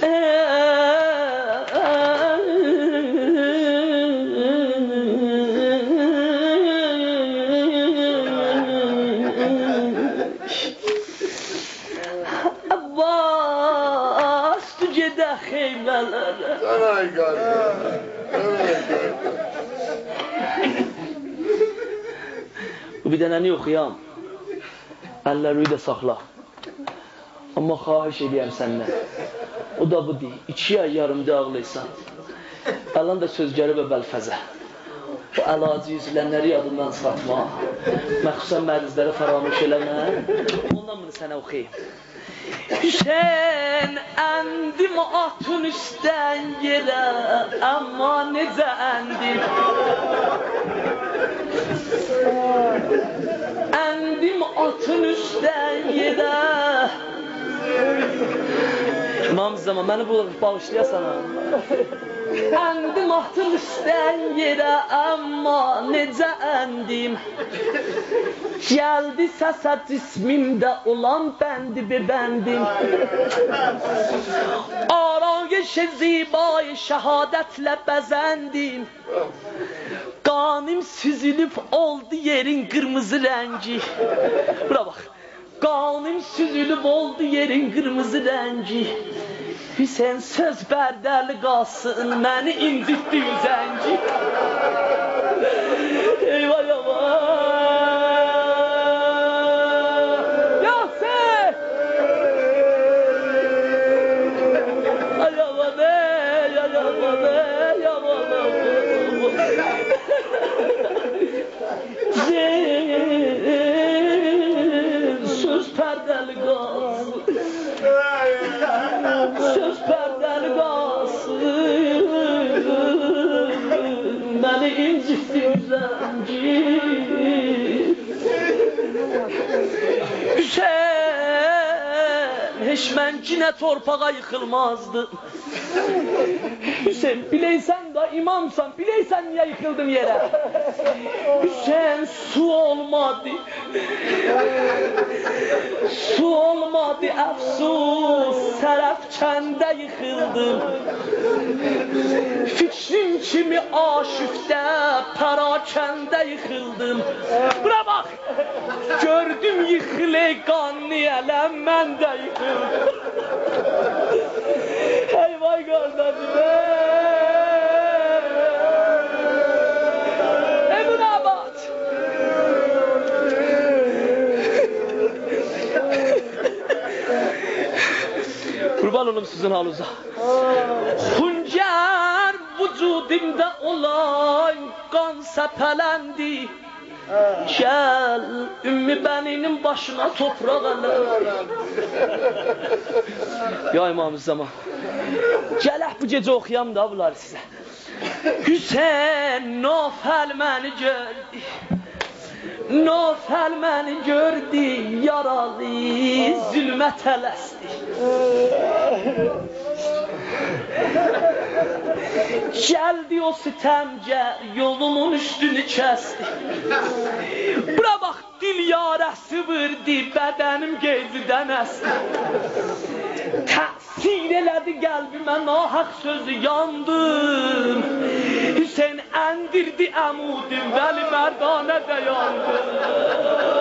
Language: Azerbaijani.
Abbas tu gedə xeymələrə. Canay qardeş. Bu bir dənəni oxuyam. Əlləri də saxla. Amma xahiş edirəm səndən. O da bu deyil. 2 ay yarımda ağlaysan. Əlan da söz gəlib bəlfəzə. O əlacı yüzlənləri yadından çıxartma. Məxsusən mərizləri faramış eləmə. Ondan bunu sənə oxuyayım. Hüseyin endim atın üstten yere, ama nece endim? Endim atın üstten yere. İmam Zaman, beni bu bağışlayasan ha. Endim atın üstten yere, ama nece endim? Geldi səsə cismimdə olan bəndi bəndim. Arayış zibay şəhadətlə bəzəndim. Qanim süzülüb oldu yerin qırmızı rəngi. Bura bax. Qanim süzülüb oldu yerin qırmızı rəngi. Hüseyin söz bərdəli qalsın, məni incitdi üzəngi. Eyvah eyvah. Söz perdeli qalsın. Söz perdeli qalsın. Məni incitdi üzəngi. Hüseyin, heç mən cinə torpağa yıxılmazdım. Hüseyin, bileysən da imamsan, bileysən niyə yıxıldım yerə? Hüseyin, su olmadı. Su olmadı, əfsus, sərəfkəndə yıxıldım. Fikrim kimi aşıqdə, pərakəndə yıxıldım. Buna bax, gördüm yıxılı qanlı ələm, mən də yıxıldım. Hey vay qardaşım, Ebu Nabat. Kurban olum sizin halınıza. Hünger vücudimdə olan qan səpələndi. Gel Ümmü Bəninin başına topraq ələ. Ya İmam-ı Zaman, gələk bu gecə oxuyam da bunları sizə. Hüseyin Nofəl məni gördü. Nofəl məni gördü, yaralı, zülmət ələsdi. Gəldi o sitəmgər, yolumun üstünü kəsdi. Bura bax, dil yarəsi vırdı, bədənim qeyzidən əsdi. Təsir elədi qəlbimə, nahaq sözü yandım. Hüseyin əndirdi əmudim, Vəli Mərdanə də yandım.